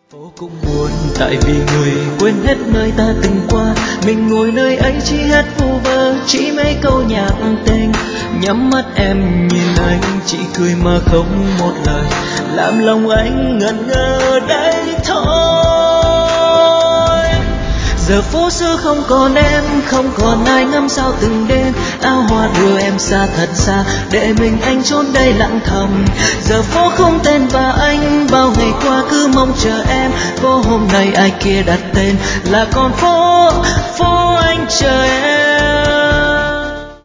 Phố cũng buồn tại vì người quên hết nơi ta từng qua. Mình ngồi nơi ấy chỉ hát vu vơ, chỉ mấy câu nhạc tình. Nhắm mắt em nhìn anh, chỉ cười mà không một lời, làm lòng anh ngẩn ngơ đây thôi. Giờ phố xưa không còn em, không còn ai ngắm sao từng đêm. Áo hoa đưa em xa thật xa, để mình anh trốn đây lặng thầm. Giờ phố không tên và anh, bao ngày qua cứ mong chờ em. Phố hôm nay ai kia đặt tên là con phố, phố anh chờ em.